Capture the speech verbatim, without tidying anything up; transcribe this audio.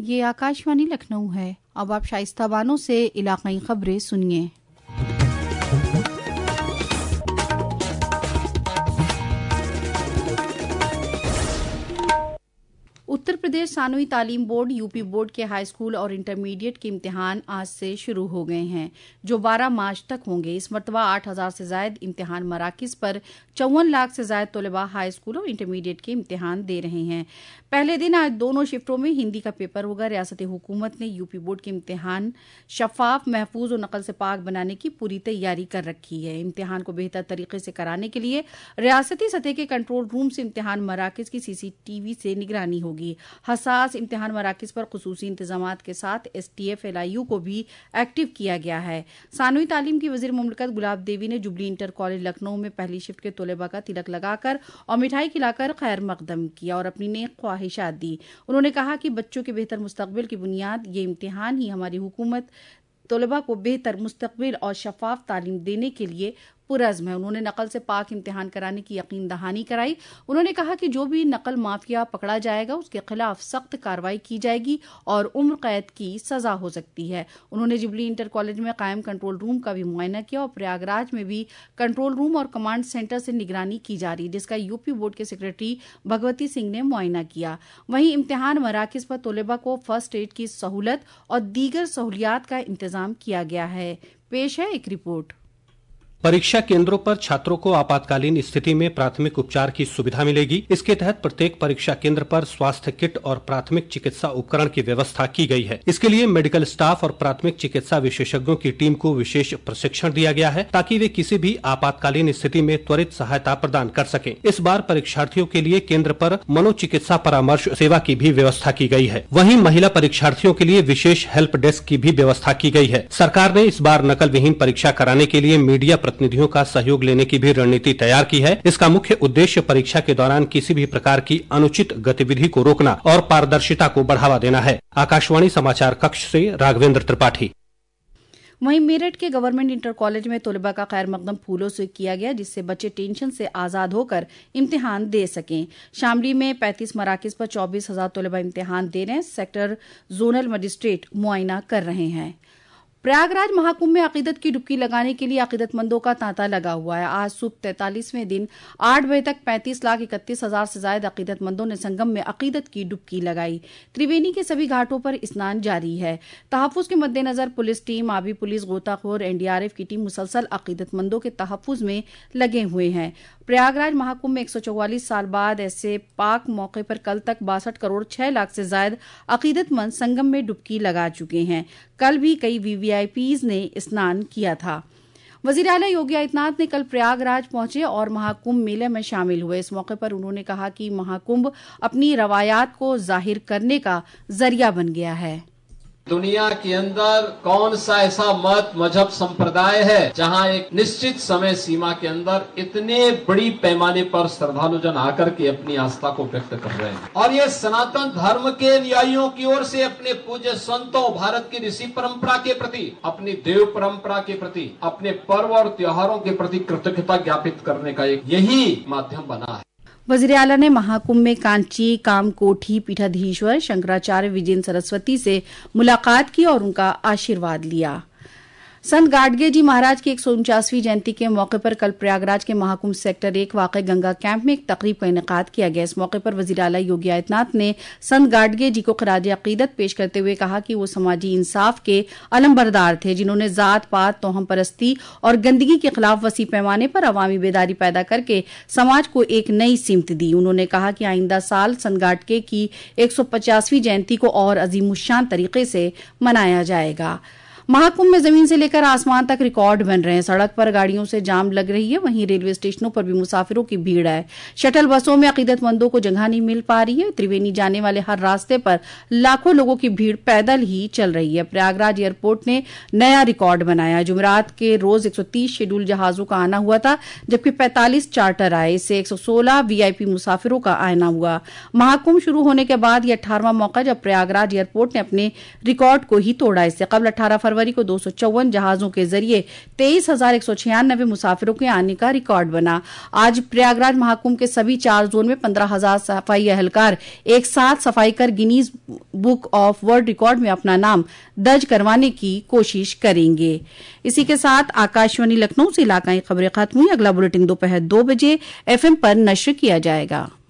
ये आकाशवाणी लखनऊ है। अब आप शाइस्ता बानो से इलाकाई खबरें सुनिए। उत्तर प्रदेश सानवी तालीम बोर्ड यूपी बोर्ड के हाई स्कूल और इंटरमीडिएट के इम्तिहान आज से शुरू हो गए हैं, जो बारह मार्च तक होंगे। इस मरतबा आठ हजार से जायद इम्तिहान मराकिज पर चौवन लाख से जायद तलबा हाई स्कूल और इंटरमीडिएट के इम्तिहान दे रहे हैं। पहले दिन आज दोनों शिफ्टों में हिंदी का पेपर होगा। रियासती हुकूमत ने यूपी बोर्ड के इम्तिहान शफाफ, महफूज और नकल से पाक बनाने की पूरी तैयारी कर रखी है। इम्तिहान को बेहतर तरीके से कराने के लिए रियासती सतह के कंट्रोल रूम से इम्तिहान मराकिज की सीसीटीवी से निगरानी होगी। हसास इम्तिहान मराकिज पर खुसूसी इंतजामात के साथ एसटीएफ एलआईयू को भी एक्टिव किया गया है। सानवी तालीम की वजीर मुमलिकत गुलाब देवी ने जुबली इंटर कॉलेज लखनऊ में पहली शिफ्ट के तलबा का तिलक लगाकर और मिठाई खिलाकर खैर मकदम किया और अपनी नेक ख्वाहिशात दी। उन्होंने कहा कि बच्चों के बेहतर मुस्तकबिल की बुनियाद ये इम्तिहान ही हमारी हुकूमत तलबा को बेहतर मुस्तकबिल और शफाफ तालीम देने के लिए पुरज़्म है। उन्होंने नकल से पाक इम्तिहान कराने की यकीन दहानी कराई। उन्होंने कहा कि जो भी नकल माफिया पकड़ा जाएगा उसके खिलाफ सख्त कार्रवाई की जाएगी और उम्र कैद की सजा हो सकती है। उन्होंने जुबली इंटर कॉलेज में कायम कंट्रोल रूम का भी मुआयना किया और प्रयागराज में भी कंट्रोल रूम और कमांड सेंटर से निगरानी की जा रही, जिसका यूपी बोर्ड के सेक्रेटरी भगवती सिंह ने मुआयना किया। वहीं इम्तिहान मराकिज पर तलबा को फर्स्ट एड की सहूलत और दीगर सहूलियात का इंतजाम किया गया है। पेश है एक रिपोर्ट। परीक्षा केंद्रों पर छात्रों को आपातकालीन स्थिति में प्राथमिक उपचार की सुविधा मिलेगी। इसके तहत प्रत्येक परीक्षा केंद्र पर स्वास्थ्य किट और प्राथमिक चिकित्सा उपकरण की व्यवस्था की गई है। इसके लिए मेडिकल स्टाफ और प्राथमिक चिकित्सा विशेषज्ञों की टीम को विशेष प्रशिक्षण दिया गया है, ताकि वे किसी भी आपातकालीन स्थिति में त्वरित सहायता प्रदान कर सकें। इस बार परीक्षार्थियों के लिए केंद्र पर मनोचिकित्सा परामर्श सेवा की भी व्यवस्था की गई है। वहीं महिला परीक्षार्थियों के लिए विशेष हेल्प डेस्क की भी व्यवस्था की गई है। सरकार ने इस बार नकल विहीन परीक्षा कराने के लिए मीडिया प्रतिनिधियों का सहयोग लेने की भी रणनीति तैयार की है। इसका मुख्य उद्देश्य परीक्षा के दौरान किसी भी प्रकार की अनुचित गतिविधि को रोकना और पारदर्शिता को बढ़ावा देना है। आकाशवाणी समाचार कक्ष से राघवेंद्र त्रिपाठी। वहीं मेरठ के गवर्नमेंट इंटर कॉलेज में तलबा का खैर मकदम फूलों से किया गया, जिससे बच्चे टेंशन से आजाद होकर इम्तिहान दे सकें। शामली में पैंतीस मराकिज पर चौबीस हजार तलबा इम्तिहान दे रहे हैं। सेक्टर जोनल मजिस्ट्रेट मुआयना कर रहे हैं। प्रयागराज महाकुंभ में अकीदत की डुबकी लगाने के लिए अकीदतमंदों का तांता लगा हुआ है। आज सुबह तैंतालीसवें दिन आठ बजे तक पैंतीस लाख इकतीस हजार से ज्यादा अकीदतमंदों ने संगम में अकीदत की डुबकी लगाई। त्रिवेणी के सभी घाटों पर स्नान जारी है। तहफ्फुज के मद्देनजर पुलिस टीम, आबी पुलिस, गोताखोर, एनडीआरएफ की टीम मुसलसल अकीदतमंदों के तहफ्फुज में लगे हुए हैं। प्रयागराज महाकुंभ में एक सौ चौवालीस साल बाद ऐसे पाक मौके पर कल तक बासठ करोड़ छह लाख से ज्यादा अकीदतमंद संगम में डुबकी लगा चुके हैं। कल भी कई वीवीआईपीज ने स्नान किया था। वजीर आला योगी आदित्यनाथ ने कल प्रयागराज पहुंचे और महाकुंभ मेले में शामिल हुए। इस मौके पर उन्होंने कहा कि महाकुंभ अपनी रवायात को जाहिर करने का जरिया बन गया है। दुनिया के अंदर कौन सा ऐसा मत, मजहब, संप्रदाय है जहां एक निश्चित समय सीमा के अंदर इतने बड़ी पैमाने पर श्रद्धालुजन आकर के अपनी आस्था को व्यक्त कर रहे हैं। और ये सनातन धर्म के अनुयायियों की ओर से अपने पूज्य संतों, भारत की ऋषि परंपरा के प्रति, अपनी देव परंपरा के प्रति, अपने पर्व और त्योहारों के प्रति कृतज्ञता ज्ञापित करने का एक यही माध्यम बना है। वज़ीर आला ने महाकुंभ में कांची, कामकोठी पीठाधीश्वर शंकराचार्य विजयन सरस्वती से मुलाकात की और उनका आशीर्वाद लिया। संत गाडगे जी महाराज की एक सौ उनचासवीं जयंती के मौके पर कल प्रयागराज के महाकुंभ सेक्टर एक वाक़े गंगा कैंप में एक तकरीब का इनेकाद किया गया। इस मौके पर वज़ीर आला योगी आदित्यनाथ ने संत गाडगे जी को खराज अकीदत पेश करते हुए कहा कि वो समाजी इंसाफ के अलमबरदार थे, जिन्होंने जात पात, तोहम परस्ती और गंदगी के खिलाफ वसी पैमाने पर अवामी बेदारी पैदा करके समाज को एक नई सिमत दी। उन्होंने कहा कि आइंदा साल संत गाडगे की एक सौ पचासवीं जयंती को और अजीमुश्शान तरीके से मनाया जाएगा। महाकुंभ में जमीन से लेकर आसमान तक रिकॉर्ड बन रहे हैं। सड़क पर गाड़ियों से जाम लग रही है, वहीं रेलवे स्टेशनों पर भी मुसाफिरों की भीड़ है। शटल बसों में अकीदतमंदों को जगह नहीं मिल पा रही है। त्रिवेणी जाने वाले हर रास्ते पर लाखों लोगों की भीड़ पैदल ही चल रही है। प्रयागराज एयरपोर्ट ने नया रिकॉर्ड बनाया। जुमेरात के रोज एक सौ तीस शेड्यूल जहाजों का आना हुआ था, जबकि पैंतालीस चार्टर आए। इससे एक सौ सोलह वीआईपी मुसाफिरों का आना हुआ। महाकुंभ शुरू होने के बाद यह अठारहवां मौका जब प्रयागराज एयरपोर्ट ने अपने रिकॉर्ड को ही तोड़ा। इससे कबल अठारह फरवरी को दो सौ चौवन जहाजों के जरिए तेईस हजार एक सौ छियानबे मुसाफिरों के आने का रिकॉर्ड बना। आज प्रयागराज महाकुंभ के सभी चार जोन में पंद्रह हजार सफाई एहलकार एक साथ सफाई कर Guinness book of world record में अपना नाम दर्ज करवाने की कोशिश करेंगे। इसी के साथ आकाशवाणी लखनऊ से इलाकाई खबरें खत्म हुई। अगला बुलेटिन दोपहर दो बजे एफएम पर नश्र किया जाएगा।